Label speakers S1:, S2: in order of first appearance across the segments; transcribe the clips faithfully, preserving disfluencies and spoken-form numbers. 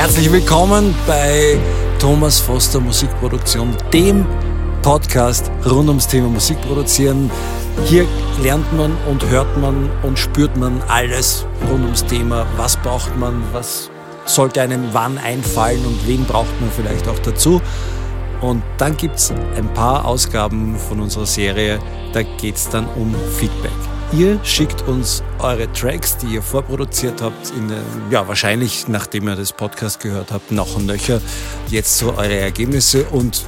S1: Herzlich willkommen bei Thomas Foster Musikproduktion, dem Podcast rund ums Thema Musikproduzieren. Hier lernt man und hört man und spürt man alles rund ums Thema. Was braucht man, was sollte einem wann einfallen und wen braucht man vielleicht auch dazu. Und dann gibt es ein paar Ausgaben von unserer Serie, da geht es dann um Feedback. Ihr schickt uns eure Tracks, die ihr vorproduziert habt, in, ja, wahrscheinlich, nachdem ihr das Podcast gehört habt, noch und nöcher, jetzt so eure Ergebnisse, und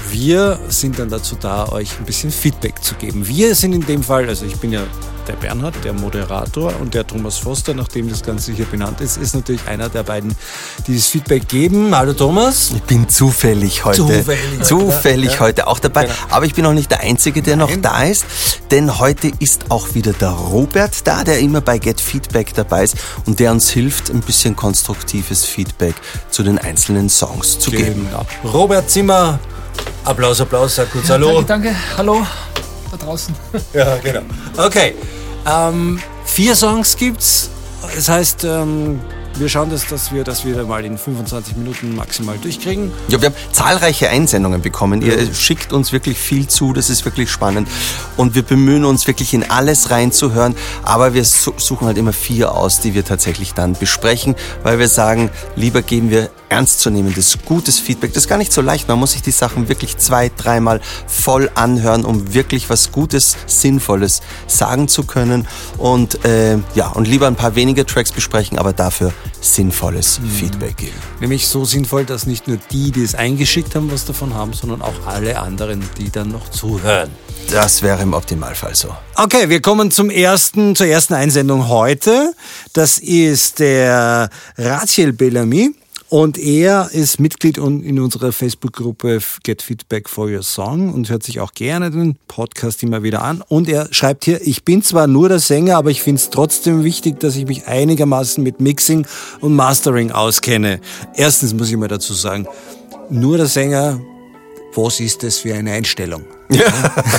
S1: wir sind dann dazu da, euch ein bisschen Feedback zu geben. Wir sind in dem Fall, also ich bin ja der Bernhard, der Moderator, und der Thomas Foster, nachdem das Ganze hier benannt ist, ist natürlich einer der beiden, die das Feedback geben. Hallo Thomas.
S2: Ich bin zufällig heute, zufällig, zufällig ja, heute auch dabei, genau. Aber ich bin auch nicht der Einzige, der Nein. noch da ist, denn heute ist auch wieder der Robert da, der immer bei Get Feedback dabei ist und der uns hilft, ein bisschen konstruktives Feedback zu den einzelnen Songs zu
S1: genau.
S2: geben.
S1: Robert Zimmer, Applaus, Applaus, sag kurz
S3: ja,
S1: Hallo.
S3: Danke, danke, hallo, da draußen.
S1: Ja, genau. Okay. Ähm, vier Songs gibt's. Das heißt, ähm, wir schauen, dass, dass wir das wieder mal in fünfundzwanzig Minuten maximal durchkriegen.
S2: Ja, wir haben zahlreiche Einsendungen bekommen. Ihr ja. schickt uns wirklich viel zu, das ist wirklich spannend. Und wir bemühen uns wirklich in alles reinzuhören. Aber wir suchen halt immer vier aus, die wir tatsächlich dann besprechen, weil wir sagen, lieber geben wir ernstzunehmendes, gutes Feedback. Das ist gar nicht so leicht. Man muss sich die Sachen wirklich zwei, dreimal voll anhören, um wirklich was Gutes, Sinnvolles sagen zu können. Und äh, ja, und lieber ein paar weniger Tracks besprechen, aber dafür sinnvolles mhm. Feedback geben.
S1: Nämlich so sinnvoll, dass nicht nur die, die es eingeschickt haben, was davon haben, sondern auch alle anderen, die dann noch zuhören.
S2: Das wäre im Optimalfall so.
S1: Okay, wir kommen zum ersten, zur ersten Einsendung heute. Das ist der Raziel Bellamy. Und er ist Mitglied in unserer Facebook-Gruppe Get Feedback for Your Song und hört sich auch gerne den Podcast immer wieder an. Und er schreibt hier, ich bin zwar nur der Sänger, aber ich finde es trotzdem wichtig, dass ich mich einigermaßen mit Mixing und Mastering auskenne. Erstens muss ich mal dazu sagen, nur der Sänger, was ist das für eine Einstellung? Ja.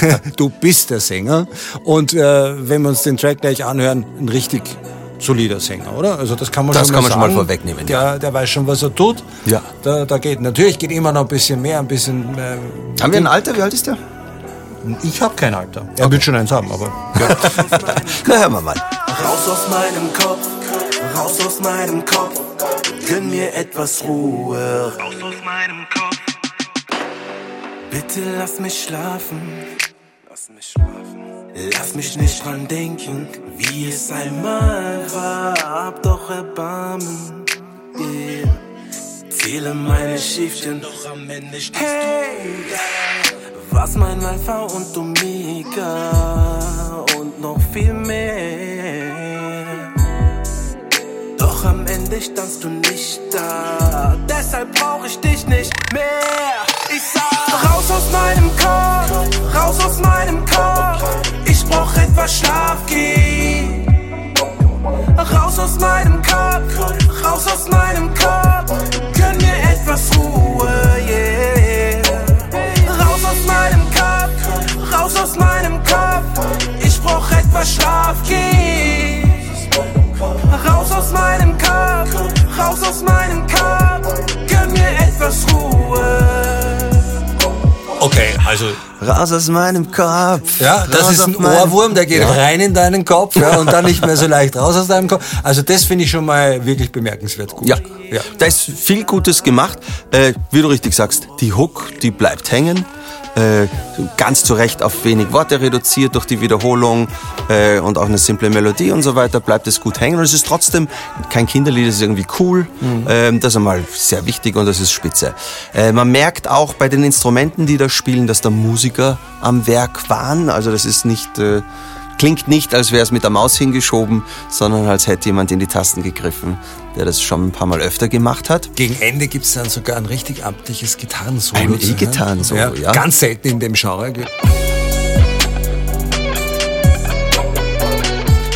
S1: Du bist der Sänger. Und äh, wenn wir uns den Track gleich anhören, ein richtig solider Sänger, oder? Also das kann man
S2: das
S1: schon
S2: kann
S1: mal
S2: man
S1: sagen.
S2: schon mal vorwegnehmen.
S1: Der,
S2: ja.
S1: der weiß schon, was er tut.
S2: Ja.
S1: Da, da geht natürlich geht immer noch ein bisschen mehr, ein bisschen. Äh,
S2: haben wir ein Alter? Wie alt ist der?
S1: Ich habe kein Alter. Er okay. wird schon eins haben, aber. Ja.
S2: Na, hören wir mal.
S4: Raus aus meinem Kopf, raus aus meinem Kopf, gönn mir etwas Ruhe. Raus aus meinem Kopf. Bitte lass mich schlafen. Lass mich schlafen. Lass mich nicht dran denken, wie es einmal war. Hab doch Erbarmen, yeah. Zähle meine Schiffchen, doch am Ende stehst hey, du. Was mein Alpha und Omega und noch viel mehr. Doch am Ende standst du nicht da, deshalb brauch ich dich nicht mehr. Ich sag, raus aus meinem Kopf, raus aus meinem Kopf. Ich brauch etwas Schlaf, geh. Raus aus meinem Kopf, raus aus meinem Kopf. Gönn mir etwas Ruhe, yeah. Raus aus meinem Kopf, raus aus meinem Kopf. Ich brauch etwas Schlaf, geh. Raus aus meinem Kopf, raus aus meinem Kopf. Gönn mir etwas Ruhe.
S1: Okay, also
S2: raus aus meinem Kopf.
S1: Ja, das raus ist ein Ohrwurm, der geht ja. rein in deinen Kopf, ja, und dann nicht mehr so leicht raus aus deinem Kopf. Also das finde ich schon mal wirklich bemerkenswert gut.
S2: Ja, ja. Da ist viel Gutes gemacht. Äh, wie du richtig sagst, die Hook, die bleibt hängen. Äh, ganz zu Recht auf wenig Worte reduziert durch die Wiederholung äh, und auch eine simple Melodie und so weiter, bleibt es gut hängen. Und es ist trotzdem kein Kinderlied, es ist irgendwie cool. Mhm. Ähm, das ist einmal sehr wichtig und das ist spitze. Äh, man merkt auch bei den Instrumenten, die da spielen, dass da Musiker am Werk waren. Also das ist nicht... Äh, Klingt nicht, als wäre es mit der Maus hingeschoben, sondern als hätte jemand in die Tasten gegriffen, der das schon ein paar Mal öfter gemacht hat.
S1: Gegen Ende gibt es dann sogar ein richtig amtliches Gitarrensolo.
S2: Ein E-Gitarrensolo, ja,
S1: ja. Ganz selten in dem Genre.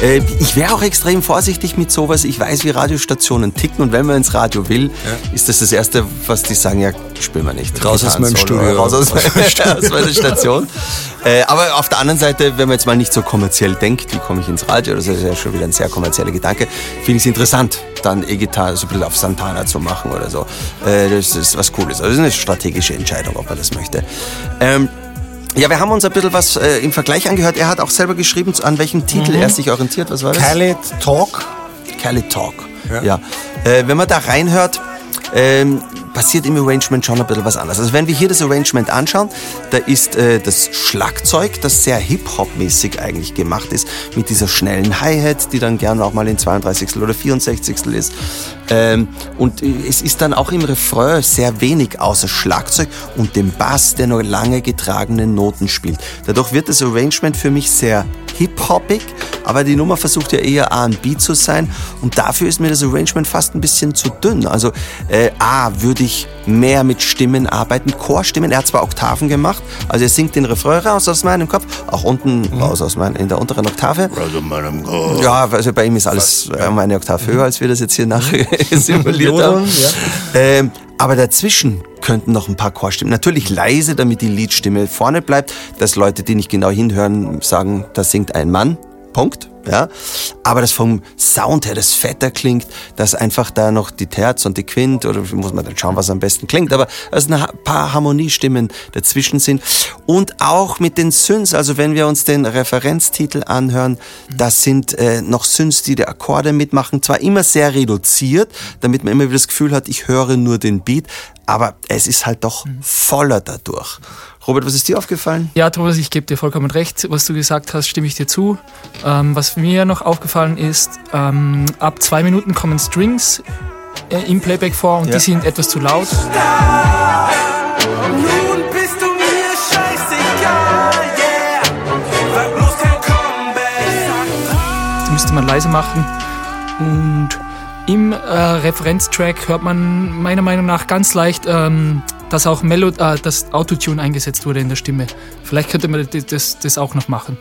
S2: Äh, ich wäre auch extrem vorsichtig mit sowas. Ich weiß, wie Radiostationen ticken und wenn man ins Radio will, ja. ist das das Erste, was die sagen, ja, spielen wir nicht.
S1: Raus aus meinem Studio.
S2: Raus aus, aus meiner Station. Äh, aber auf der anderen Seite, wenn man jetzt mal nicht so kommerziell denkt, wie komme ich ins Radio, das ist ja schon wieder ein sehr kommerzieller Gedanke, finde ich es interessant, dann E-Gitarre so ein bisschen auf Santana zu machen oder so. Äh, das ist was Cooles. Also das ist eine strategische Entscheidung, ob man das möchte. Ähm, Ja, wir haben uns ein bisschen was äh, im Vergleich angehört. Er hat auch selber geschrieben, an welchem Titel mhm. er sich orientiert. Was war das?
S1: Kylie Talk.
S2: Kylie Talk, ja. ja. Äh, wenn man da reinhört, ähm, passiert im Arrangement schon ein bisschen was anderes. Also wenn wir hier das Arrangement anschauen, da ist äh, das Schlagzeug, das sehr Hip-Hop-mäßig eigentlich gemacht ist, mit dieser schnellen Hi-Hat, die dann gerne auch mal in zweiunddreißigstel oder vierundsechzigstel ist. Ähm, und äh, es ist dann auch im Refrain sehr wenig außer Schlagzeug und dem Bass, der nur lange getragene Noten spielt. Dadurch wird das Arrangement für mich sehr hip-hoppig, aber die Nummer versucht ja eher R and B zu sein und dafür ist mir das Arrangement fast ein bisschen zu dünn. Also äh, A, würde ich mehr mit Stimmen arbeiten, Chorstimmen, er hat zwar Oktaven gemacht, also er singt den Refrain raus aus meinem Kopf, auch unten mhm. raus aus meinem, in der unteren Oktave. Ja, also bei ihm ist alles um eine Oktave höher, als wir das jetzt hier nachher simuliert haben. Ja. Ähm, aber dazwischen könnten noch ein paar Chorstimmen. Natürlich leise, damit die Liedstimme vorne bleibt, dass Leute, die nicht genau hinhören, sagen, da singt ein Mann. Punkt. Ja, aber das vom Sound her, das fetter klingt, dass einfach da noch die Terz und die Quint, oder muss man dann schauen, was am besten klingt, aber dass ein paar Harmoniestimmen dazwischen sind und auch mit den Synths, also wenn wir uns den Referenztitel anhören, das sind äh, noch Synths, die die Akkorde mitmachen, zwar immer sehr reduziert, damit man immer wieder das Gefühl hat, ich höre nur den Beat, aber es ist halt doch voller dadurch. Robert, was ist dir aufgefallen?
S3: Ja, Thomas, ich gebe dir vollkommen recht. Was du gesagt hast, stimme ich dir zu. Ähm, was mir noch aufgefallen ist, ähm, ab zwei Minuten kommen Strings äh, im Playback vor und ja. die sind etwas zu laut.
S4: Nun bist du mir scheißegal, yeah. Sag bloß kein Comeback.
S3: Das müsste man leise machen. Und im äh, Referenztrack hört man meiner Meinung nach ganz leicht, ähm, dass auch Melo- äh, das Autotune eingesetzt wurde in der Stimme. Vielleicht könnte man das, das, das auch noch machen.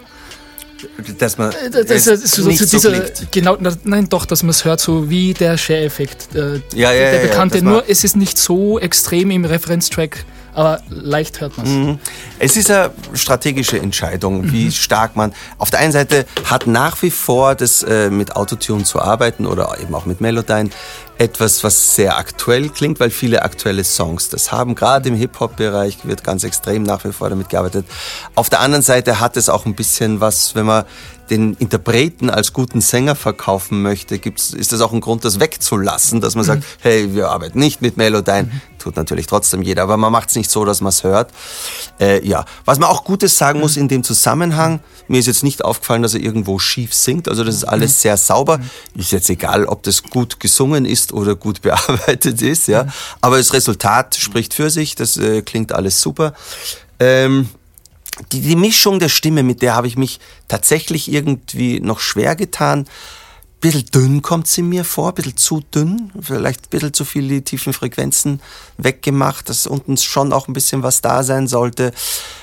S2: Dass man
S3: das, das, das, so, nicht so, so dieser, genau, nein, doch, dass man es hört, so wie der Share-Effekt. Äh,
S2: ja, ja,
S3: der
S2: ja,
S3: bekannte,
S2: ja,
S3: nur es ist nicht so extrem im Referenztrack, aber leicht hört man es.
S2: Mhm. Es ist eine strategische Entscheidung, wie mhm. stark man... Auf der einen Seite hat nach wie vor das äh, mit Autotune zu arbeiten oder eben auch mit Melodyne etwas, was sehr aktuell klingt, weil viele aktuelle Songs das haben. Gerade im Hip-Hop-Bereich wird ganz extrem nach wie vor damit gearbeitet. Auf der anderen Seite hat es auch ein bisschen was, wenn man den Interpreten als guten Sänger verkaufen möchte, gibt's, ist das auch ein Grund, das wegzulassen, dass man sagt, hey, wir arbeiten nicht mit Melodyne. Mhm. Tut natürlich trotzdem jeder, aber man macht es nicht so, dass man es hört. Äh, ja, was man auch Gutes sagen muss in dem Zusammenhang, mir ist jetzt nicht aufgefallen, dass er irgendwo schief singt, also das ist alles sehr sauber. Ist jetzt egal, ob das gut gesungen ist oder gut bearbeitet ist, ja. Aber das Resultat spricht für sich, das äh, klingt alles super. Ähm, Die, die Mischung der Stimme, mit der habe ich mich tatsächlich irgendwie noch schwer getan. Bisschen dünn kommt sie mir vor, bisschen zu dünn, vielleicht ein bisschen zu viel die tiefen Frequenzen weggemacht, dass unten schon auch ein bisschen was da sein sollte.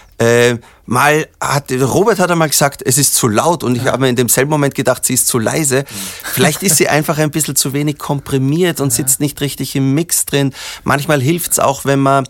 S2: Äh, mal hat, Robert hat einmal gesagt, es ist zu laut und ich habe mir in demselben Moment gedacht, sie ist zu leise. Vielleicht ist sie einfach ein bisschen zu wenig komprimiert und sitzt nicht richtig im Mix drin. Manchmal hilft's auch, wenn man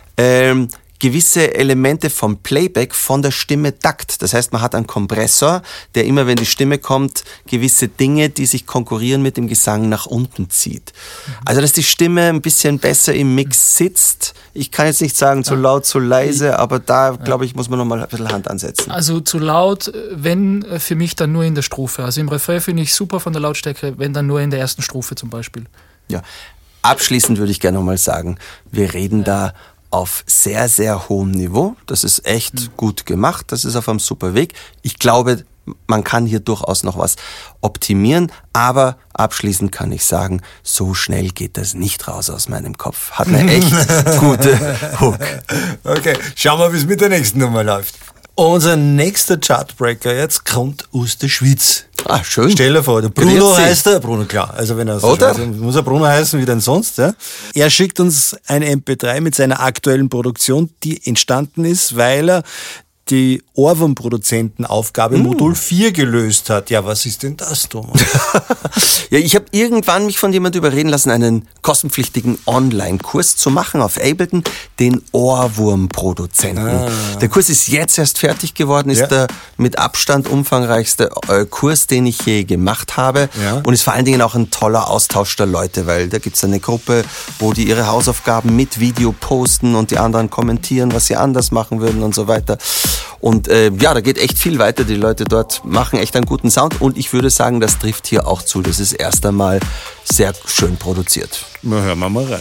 S2: ähm, gewisse Elemente vom Playback von der Stimme dackt. Das heißt, man hat einen Kompressor, der immer, wenn die Stimme kommt, gewisse Dinge, die sich konkurrieren mit dem Gesang, nach unten zieht. Also, dass die Stimme ein bisschen besser im Mix sitzt. Ich kann jetzt nicht sagen, zu laut, zu leise, aber da, glaube ich, muss man noch mal ein bisschen Hand ansetzen.
S3: Also zu laut, wenn für mich dann nur in der Strophe. Also im Refrain finde ich super von der Lautstärke, wenn dann nur in der ersten Strophe zum Beispiel.
S2: Ja. Abschließend würde ich gerne noch mal sagen, wir reden ja. da auf sehr, sehr hohem Niveau. Das ist echt mhm. gut gemacht. Das ist auf einem super Weg. Ich glaube, man kann hier durchaus noch was optimieren, aber abschließend kann ich sagen, so schnell geht das nicht raus aus meinem Kopf. Hat eine echt gute Hook.
S1: Okay, schauen wir, wie es mit der nächsten Nummer läuft. Unser nächster Chartbreaker jetzt kommt aus der Schweiz.
S2: Ah, schön.
S1: Stell dir vor, der Bruno heißt er. Bruno, klar. Also wenn er so
S2: Oder?
S1: Schweiz, muss er Bruno heißen, wie denn sonst. Ja? Er schickt uns ein M P drei mit seiner aktuellen Produktion, die entstanden ist, weil er die Ohrwurmproduzentenaufgabe mm. Modul vier gelöst hat. Ja, was ist denn das, Thomas?
S2: Ja, ich habe irgendwann mich von jemand überreden lassen, einen kostenpflichtigen Online-Kurs zu machen auf Ableton, den Ohrwurmproduzenten. Ah. Der Kurs ist jetzt erst fertig geworden, ist ja. der mit Abstand umfangreichste äh, Kurs, den ich je gemacht habe ja. und ist vor allen Dingen auch ein toller Austausch der Leute, weil da gibt's eine Gruppe, wo die ihre Hausaufgaben mit Video posten und die anderen kommentieren, was sie anders machen würden und so weiter. Und äh, ja, da geht echt viel weiter. Die Leute dort machen echt einen guten Sound und ich würde sagen, das trifft hier auch zu. Das ist erst einmal sehr schön produziert.
S1: Na, hören wir mal rein.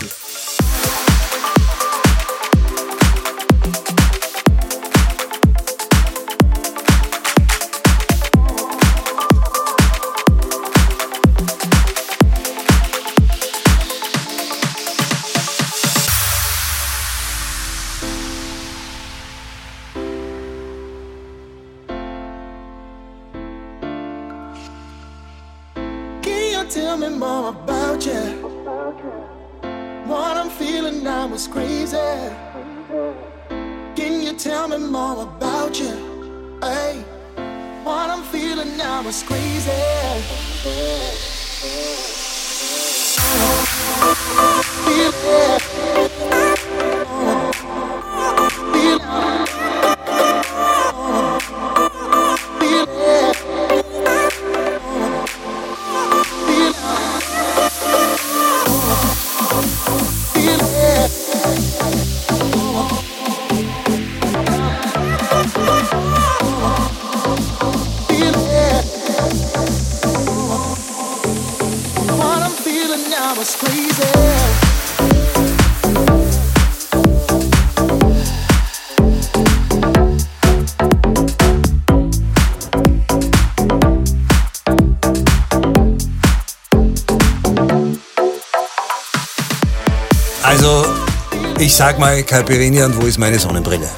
S4: Tell me more about you. What I'm feeling now is crazy. Can you tell me more about you? Hey, what I'm feeling now is crazy. Feel it. Feel it.
S1: Also, ich sag mal, Calperinia, und wo ist meine Sonnenbrille?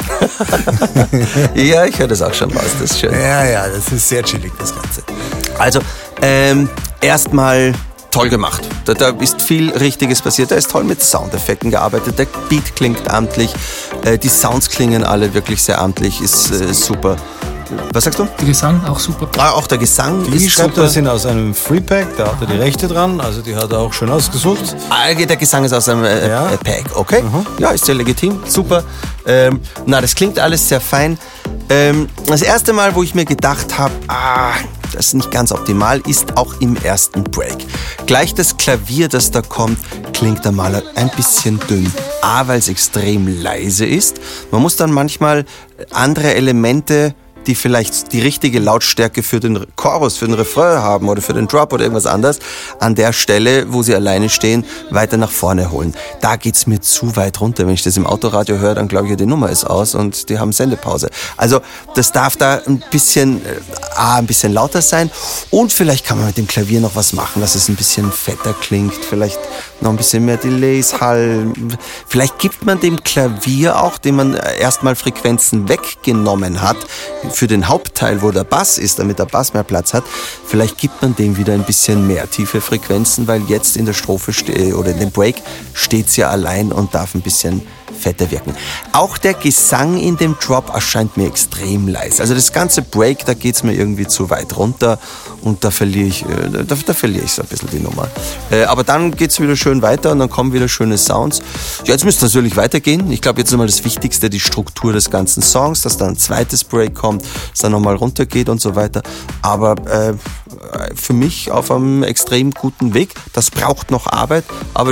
S2: Ja, ich höre das auch schon raus, das ist schön.
S1: Ja, ja, das ist sehr chillig, das Ganze.
S2: Also, ähm, erstmal toll gemacht. Da, da ist viel Richtiges passiert. Da ist toll mit Soundeffekten gearbeitet. Der Beat klingt amtlich. Äh, die Sounds klingen alle wirklich sehr amtlich. Ist äh, super. Was sagst du?
S3: Der Gesang auch super.
S2: Ah, auch der Gesang
S1: die
S2: ist
S1: schreibt
S2: super.
S1: Das sind aus einem Freepack, da hat er die Rechte dran, also die hat er auch schön ausgesucht.
S2: Ah, der Gesang ist aus einem äh,
S1: ja.
S2: äh, Pack, okay.
S1: Mhm.
S2: Ja, ist sehr legitim, super. Ähm, na, das klingt alles sehr fein. Ähm, das erste Mal, wo ich mir gedacht habe, ah, das ist nicht ganz optimal, ist auch im ersten Break. Gleich das Klavier, das da kommt, klingt einmal ein bisschen dünn. A, weil es extrem leise ist. Man muss dann manchmal andere Elemente, die vielleicht die richtige Lautstärke für den Chorus, für den Refrain haben oder für den Drop oder irgendwas anderes, an der Stelle, wo sie alleine stehen, weiter nach vorne holen. Da geht's mir zu weit runter. Wenn ich das im Autoradio höre, dann glaube ich, die Nummer ist aus und die haben Sendepause. Also das darf da ein bisschen, äh, ein bisschen lauter sein und vielleicht kann man mit dem Klavier noch was machen, dass es ein bisschen fetter klingt, vielleicht noch ein bisschen mehr Delays, Hall. Vielleicht gibt man dem Klavier auch, dem man erstmal Frequenzen weggenommen hat, für den Hauptteil, wo der Bass ist, damit der Bass mehr Platz hat, vielleicht gibt man dem wieder ein bisschen mehr tiefe Frequenzen, weil jetzt in der Strophe ste- oder in dem Break steht sie ja allein und darf ein bisschen fetter wirken. Auch der Gesang in dem Drop erscheint mir extrem leise. Also das ganze Break, da geht's mir irgendwie zu weit runter und da verliere ich, äh, da, da verliere ich so ein bisschen die Nummer. Äh, aber dann geht's wieder schön weiter und dann kommen wieder schöne Sounds. Ja, jetzt müsste es natürlich weitergehen. Ich glaube, jetzt ist mal das Wichtigste, die Struktur des ganzen Songs, dass dann ein zweites Break kommt, dass dann nochmal runtergeht und so weiter. Aber äh, für mich auf einem extrem guten Weg. Das braucht noch Arbeit, aber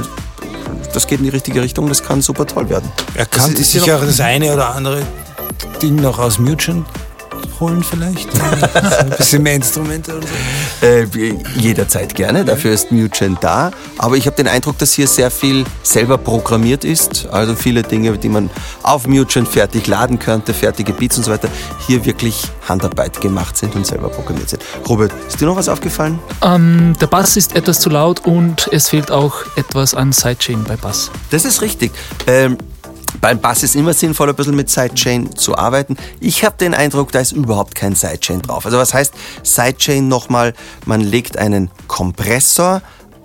S2: das geht in die richtige Richtung, das kann super toll werden.
S1: Er kann
S2: das
S1: sich auch das eine oder andere Ding noch aus Mutchen holen vielleicht? Ein bisschen mehr Instrumente oder so?
S2: Äh, jederzeit gerne, dafür ist Mutchen da. Aber ich habe den Eindruck, dass hier sehr viel selber programmiert ist. Also viele Dinge, die man auf Mutchen fertig laden könnte, fertige Beats und so weiter, hier wirklich Handarbeit gemacht sind und selber programmiert sind. Robert, ist dir noch was aufgefallen?
S3: Ähm, der Bass ist etwas zu laut und es fehlt auch etwas an Sidechain bei Bass.
S2: Das ist richtig. Ähm, Beim Bass ist immer sinnvoll, ein bisschen mit Sidechain zu arbeiten. Ich habe den Eindruck, da ist überhaupt kein Sidechain drauf. Also was heißt Sidechain nochmal? Man legt einen Kompressor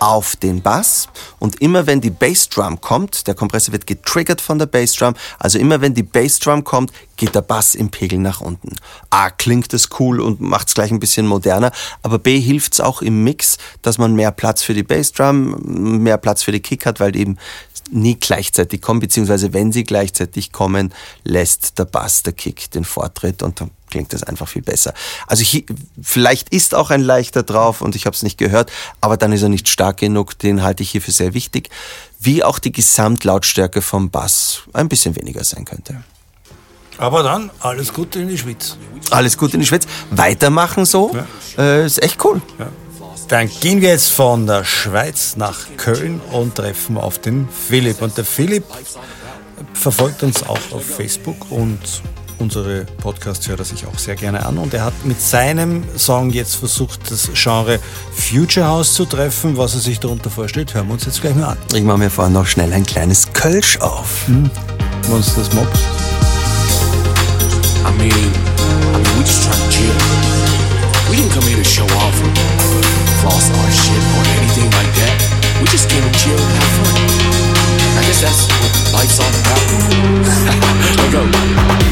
S2: auf den Bass und immer wenn die Bassdrum kommt, der Kompressor wird getriggert von der Bassdrum, also immer wenn die Bassdrum kommt, geht der Bass im Pegel nach unten. A, klingt es cool und macht es gleich ein bisschen moderner, aber B, hilft es auch im Mix, dass man mehr Platz für die Bassdrum, mehr Platz für die Kick hat, weil die eben nie gleichzeitig kommen, beziehungsweise wenn sie gleichzeitig kommen, lässt der Bass, der Kick den Vortritt und dann klingt das einfach viel besser. Also hier, vielleicht ist auch ein leichter drauf und ich habe es nicht gehört, aber dann ist er nicht stark genug, den halte ich hier für sehr wichtig, wie auch die Gesamtlautstärke vom Bass ein bisschen weniger sein könnte.
S1: Aber dann alles Gute in die Schweiz.
S2: Alles Gute in die Schweiz. Weitermachen so, ja. äh, ist echt cool.
S1: Ja. Dann gehen wir jetzt von der Schweiz nach Köln und treffen auf den Philipp. Und der Philipp verfolgt uns auch auf Facebook und unsere Podcasts hört er sich auch sehr gerne an. Und er hat mit seinem Song jetzt versucht, das Genre Future House zu treffen. Was er sich darunter vorstellt, hören wir uns jetzt gleich mal an.
S2: Ich mache mir vorhin noch schnell ein kleines Kölsch auf.
S1: Hm. Wenn uns das mobst.
S5: I mean, I mean, we just trying to chill. We didn't come here to show off or floss our shit or anything like that. We just came to chill and have fun. I guess that's what life's all about. Let's go.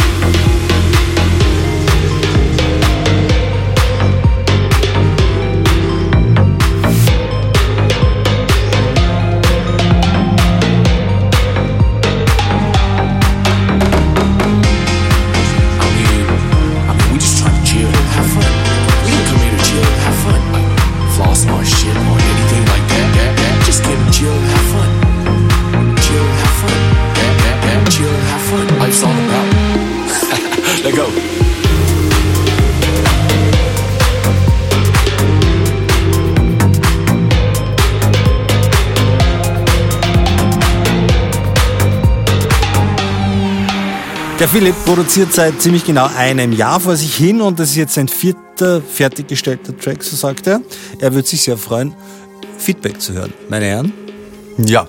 S1: Der Philipp produziert seit ziemlich genau einem Jahr vor sich hin und das ist jetzt sein vierter fertiggestellter Track, so sagt er. Er würde sich sehr freuen, Feedback zu hören. Meine Herren?
S2: Ja,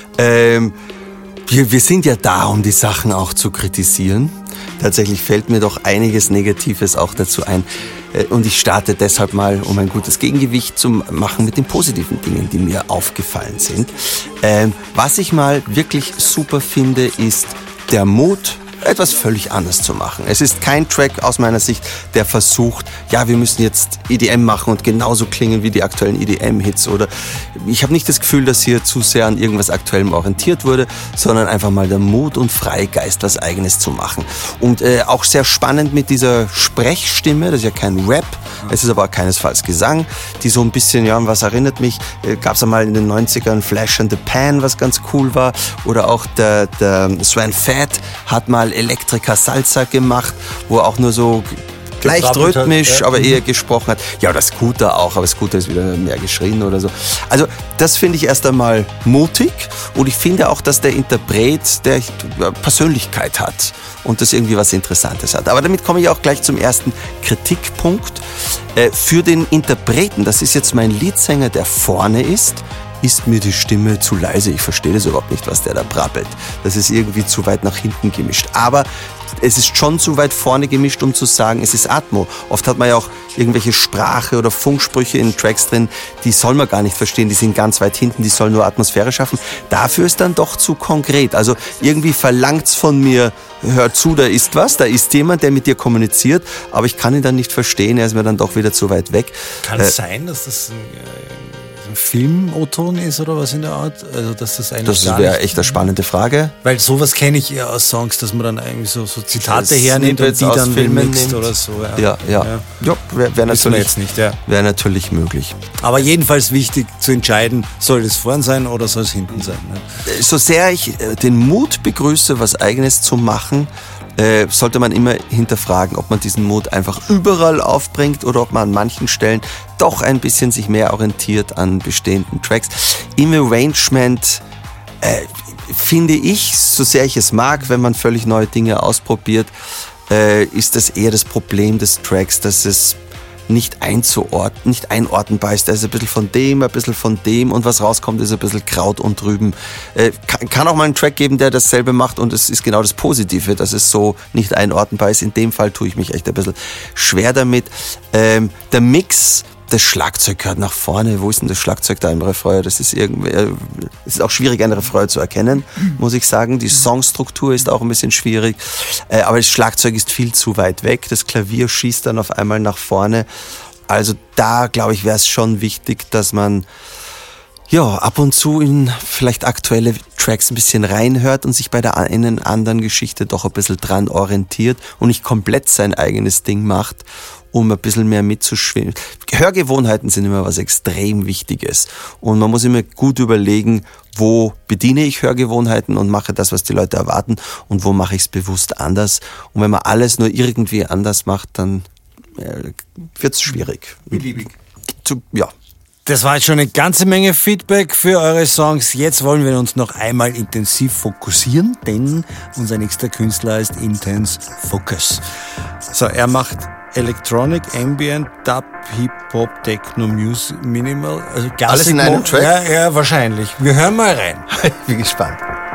S2: ähm, wir, wir sind ja da, um die Sachen auch zu kritisieren. Tatsächlich fällt mir doch einiges Negatives auch dazu ein. Und ich starte deshalb mal, um ein gutes Gegengewicht zu machen mit den positiven Dingen, die mir aufgefallen sind. Ähm, was ich mal wirklich super finde, ist der Mut, etwas völlig anders zu machen. Es ist kein Track aus meiner Sicht, der versucht, ja, wir müssen jetzt E D M machen und genauso klingen wie die aktuellen E D M-Hits. Oder ich habe nicht das Gefühl, dass hier zu sehr an irgendwas Aktuellem orientiert wurde, sondern einfach mal der Mut und Freigeist, was Eigenes zu machen. Und äh, auch sehr spannend mit dieser Sprechstimme, das ist ja kein Rap, es ist aber auch keinesfalls Gesang, die so ein bisschen, ja, was erinnert mich, äh, gab es einmal in den neunzigern Flash and the Pan, was ganz cool war, oder auch der, der Sven Fett hat mal Elektriker Salsa gemacht, wo er auch nur so leicht rhythmisch, hat, ja. aber eher gesprochen hat. Ja, oder Scooter auch, aber Scooter ist wieder mehr geschrien oder so. Also das finde ich erst einmal mutig und ich finde auch, dass der Interpret, der Persönlichkeit hat und das irgendwie was Interessantes hat. Aber damit komme ich auch gleich zum ersten Kritikpunkt. Für den Interpreten, das ist jetzt mein Leadsänger, der vorne ist, ist mir die Stimme zu leise. Ich verstehe das überhaupt nicht, was der da brabbelt. Das ist irgendwie zu weit nach hinten gemischt. Aber es ist schon zu weit vorne gemischt, um zu sagen, es ist Atmo. Oft hat man ja auch irgendwelche Sprache oder Funksprüche in Tracks drin, die soll man gar nicht verstehen, die sind ganz weit hinten, die sollen nur Atmosphäre schaffen. Dafür ist dann doch zu konkret. Also irgendwie verlangt's von mir, hör zu, da ist was, da ist jemand, der mit dir kommuniziert, aber ich kann ihn dann nicht verstehen, er ist mir dann doch wieder zu weit weg.
S1: Kann es äh, sein, dass das ein, äh, ein Film-O-Ton ist oder was in der Art? Also, dass das eigentlich
S2: das wäre echt eine spannende Frage.
S1: Weil sowas kenne ich eher aus Songs, dass man dann eigentlich so, so Zitate hernimmt und die dann mixt oder so.
S2: Ja, ja. ja. ja wäre wär natürlich,
S1: jetzt nicht, ja.
S2: wär natürlich möglich.
S1: Aber jedenfalls wichtig zu entscheiden, soll es vorn sein oder soll es hinten sein. Ne?
S2: So sehr ich den Mut begrüße, was Eigenes zu machen, äh, sollte man immer hinterfragen, ob man diesen Mut einfach überall aufbringt oder ob man an manchen Stellen doch ein bisschen sich mehr orientiert an bestehenden Tracks. Im Arrangement äh, finde ich, so sehr ich es mag, wenn man völlig neue Dinge ausprobiert, äh, ist das eher das Problem des Tracks, dass es nicht einzuordnen, nicht einordnbar ist. Da ist ein bisschen von dem, ein bisschen von dem und was rauskommt, ist ein bisschen Kraut und Rüben. Äh, kann, kann auch mal einen Track geben, der dasselbe macht und es ist genau das Positive, dass es so nicht einordnbar ist. In dem Fall tue ich mich echt ein bisschen schwer damit. Ähm, der Mix das Schlagzeug gehört nach vorne. Wo ist denn das Schlagzeug da im Refrain? Das ist irgendwie, es ist auch schwierig, ein Refrain zu erkennen, muss ich sagen. Die Songstruktur ist auch ein bisschen schwierig. Äh, aber das Schlagzeug ist viel zu weit weg. Das Klavier schießt dann auf einmal nach vorne. Also da, glaube ich, wäre es schon wichtig, dass man ja, ab und zu in vielleicht aktuelle Tracks ein bisschen reinhört und sich bei der einen anderen Geschichte doch ein bisschen dran orientiert und nicht komplett sein eigenes Ding macht, um ein bisschen mehr mitzuschwimmen. Hörgewohnheiten sind immer was extrem Wichtiges und man muss immer gut überlegen, wo bediene ich Hörgewohnheiten und mache das, was die Leute erwarten und wo mache ich es bewusst anders. Und wenn man alles nur irgendwie anders macht, dann äh, wird es schwierig.
S1: Beliebig.
S2: Zu, ja.
S1: Das war jetzt schon eine ganze Menge Feedback für eure Songs. Jetzt wollen wir uns noch einmal intensiv fokussieren, denn unser nächster Künstler ist Intense Focus. So, er macht Electronic, Ambient, Dub, Hip-Hop, Techno, Music, Minimal, also Classic.
S2: Alles in einem Track?
S1: Ja, ja, wahrscheinlich. Wir hören mal rein.
S2: Ich bin gespannt.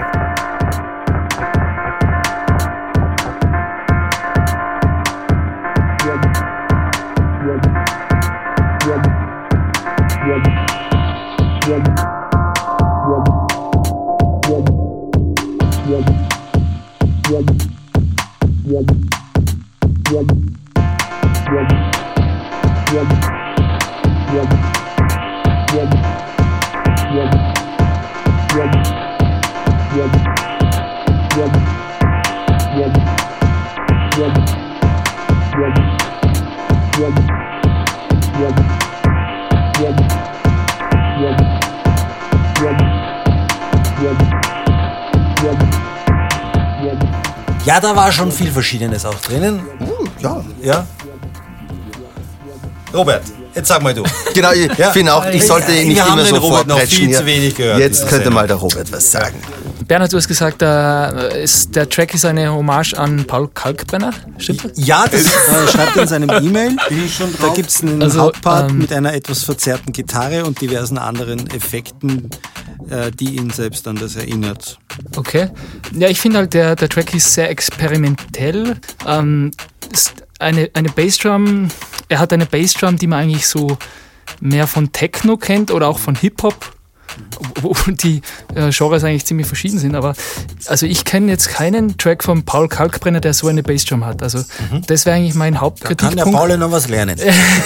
S1: Ja, da war schon viel Verschiedenes auch drinnen.
S2: Uh, ja.
S1: Ja. Robert, jetzt sag mal du.
S2: Genau, ich
S1: Ja.
S2: finde auch, ich sollte
S1: Wir
S2: nicht
S1: haben
S2: immer
S1: den
S2: so
S1: Robert noch
S2: vorpreschen
S1: viel
S2: hier.
S1: zu wenig gehört.
S2: Jetzt könnte mal der Robert was sagen.
S3: Bernhard, du hast gesagt, äh, ist, der Track ist eine Hommage an Paul Kalkbrenner, stimmt das?
S1: Ja, das äh, schreibt er in seinem E-Mail. Da gibt es einen
S3: Also,
S1: Hauptpart
S3: ähm,
S1: mit einer etwas verzerrten Gitarre und diversen anderen Effekten, äh, die ihn selbst an das erinnert.
S3: Okay. Ja, ich finde halt, der, der Track ist sehr experimentell. Ähm, ist eine, eine Bassdrum, er hat eine Bassdrum, die man eigentlich so mehr von Techno kennt oder auch von Hip-Hop, obwohl die äh, Genres eigentlich ziemlich verschieden sind. Aber also ich kenne jetzt keinen Track von Paul Kalkbrenner, der so eine Bassdrum hat. Also das wäre eigentlich mein
S1: Da
S3: Hauptkritikpunkt.
S1: kann der Paul ja noch was lernen.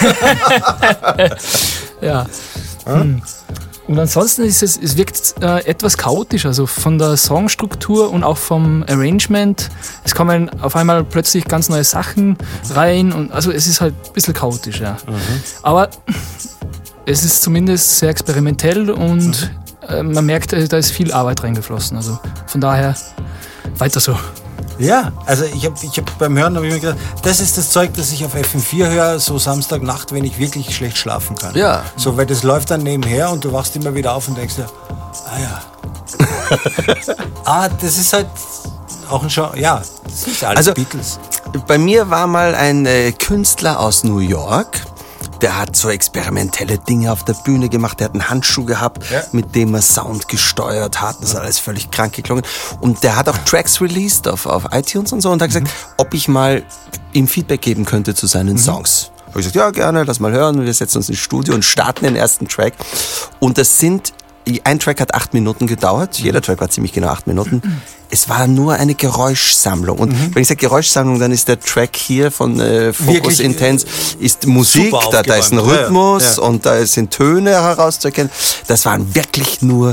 S3: Ja. Hm. Und ansonsten ist es, es wirkt äh, etwas chaotisch, also von der Songstruktur und auch vom Arrangement. Es kommen auf einmal plötzlich ganz neue Sachen rein und also es ist halt ein bisschen chaotisch, ja. Mhm. Aber es ist zumindest sehr experimentell und äh, man merkt, äh, da ist viel Arbeit reingeflossen. Also von daher weiter so.
S1: Ja, also ich habe ich hab beim Hören hab ich mir gedacht, das ist das Zeug, das ich auf F M vier höre, so Samstagnacht, wenn ich wirklich schlecht schlafen kann.
S2: Ja.
S1: So, weil das läuft dann nebenher und du wachst immer wieder auf und denkst dir, ah ja. Ah, das ist halt auch ein Genre, ja, das ist alles
S2: Also,
S1: Beatles.
S2: Bei mir war mal ein äh, Künstler aus New York, der hat so experimentelle Dinge auf der Bühne gemacht. Der hat einen Handschuh gehabt,
S1: Ja.
S2: mit dem er Sound gesteuert hat. Das hat alles völlig krank geklungen. Und der hat auch Tracks released auf, auf iTunes und so und hat gesagt, ob ich mal ihm Feedback geben könnte zu seinen Songs. Habe ich gesagt, ja gerne, lass mal hören. Wir setzen uns ins Studio und starten den ersten Track. Und das sind, ein Track hat acht Minuten gedauert. Jeder Track war ziemlich genau acht Minuten. Es war nur eine Geräuschsammlung. Und
S1: Mhm.
S2: wenn ich sage Geräuschsammlung, dann ist der Track hier von äh, Focus
S1: Wirklich, äh,
S2: Intense ist Musik,
S1: super
S2: da, da ist ein
S1: aufgeräumt. Ja,
S2: Rhythmus
S1: ja.
S2: und da sind Töne herauszuerkennen. Das waren wirklich nur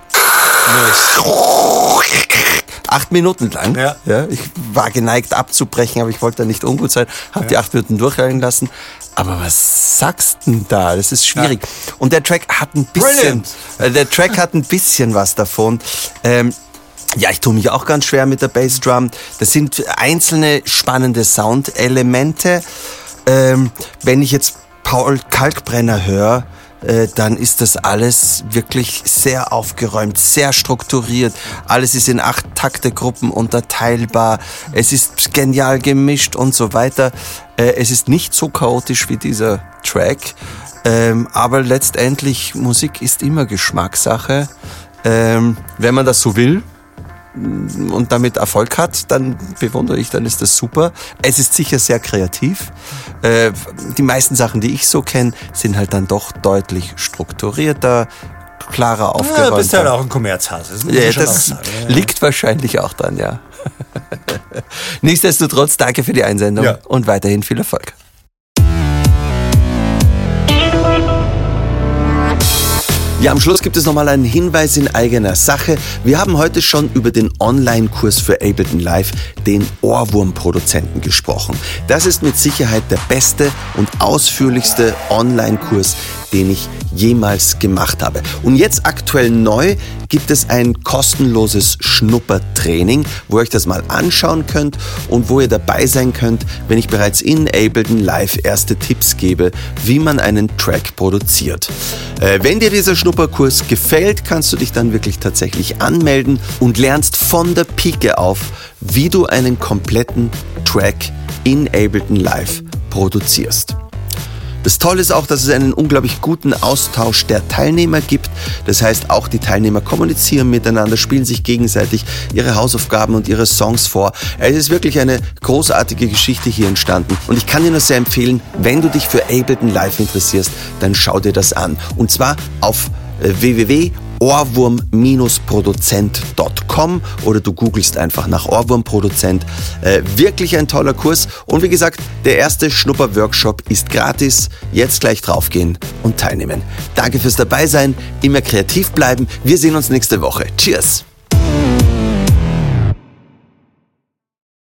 S2: acht Minuten lang.
S1: Ja.
S2: Ja, ich war geneigt abzubrechen, aber ich wollte da nicht ungut sein. Hab die acht Minuten durchhalten lassen. Aber was sagst denn da? Das ist schwierig. Und der Track hat ein bisschen, äh, der Track hat ein bisschen was davon. Ähm, ja, ich tue mich auch ganz schwer mit der Bassdrum. Das sind einzelne spannende Soundelemente. Ähm, wenn ich jetzt Paul Kalkbrenner höre, äh, dann ist das alles wirklich sehr aufgeräumt, sehr strukturiert. Alles ist in acht Taktegruppen unterteilbar. Es ist genial gemischt und so weiter. Äh, es ist nicht so chaotisch wie dieser Track. Ähm, aber letztendlich, Musik ist immer Geschmackssache. Ähm, wenn man das so will, und damit Erfolg hat, dann bewundere ich, dann ist das super. Es ist sicher sehr kreativ. Äh, die meisten Sachen, die ich so kenne, sind halt dann doch deutlich strukturierter, klarer aufgeräumt.
S1: Ja, du bist halt auch ein Kommerzhase. Das, muss
S2: ja,
S1: man schon
S2: das
S1: auch sagen. Ja, ja.
S2: liegt wahrscheinlich auch dran, ja. Nichtsdestotrotz, danke für die Einsendung
S1: Ja.
S2: und weiterhin viel Erfolg. Ja, am Schluss gibt es nochmal einen Hinweis in eigener Sache. Wir haben heute schon über den Online-Kurs für Ableton Live, den Ohrwurm-Produzenten, gesprochen. Das ist mit Sicherheit der beste und ausführlichste Online-Kurs, den ich jemals gemacht habe. Und jetzt aktuell neu gibt es ein kostenloses Schnuppertraining, wo ihr euch das mal anschauen könnt und wo ihr dabei sein könnt, wenn ich bereits in Ableton Live erste Tipps gebe, wie man einen Track produziert. Äh, wenn dir dieser Schnupperkurs gefällt, kannst du dich dann wirklich tatsächlich anmelden und lernst von der Pike auf, wie du einen kompletten Track in Ableton Live produzierst. Das Tolle ist auch, dass es einen unglaublich guten Austausch der Teilnehmer gibt. Das heißt, auch die Teilnehmer kommunizieren miteinander, spielen sich gegenseitig ihre Hausaufgaben und ihre Songs vor. Es ist wirklich eine großartige Geschichte hier entstanden. Und ich kann dir nur sehr empfehlen, wenn du dich für Ableton Live interessierst, dann schau dir das an. Und zwar auf w w w punkt ohrwurm Produzent punkt com oder du googelst einfach nach Ohrwurmproduzent. Äh, wirklich ein toller Kurs. Und wie gesagt, der erste Schnupper-Workshop ist gratis. Jetzt gleich draufgehen und teilnehmen. Danke fürs Dabeisein. Immer kreativ bleiben. Wir sehen uns nächste Woche. Cheers!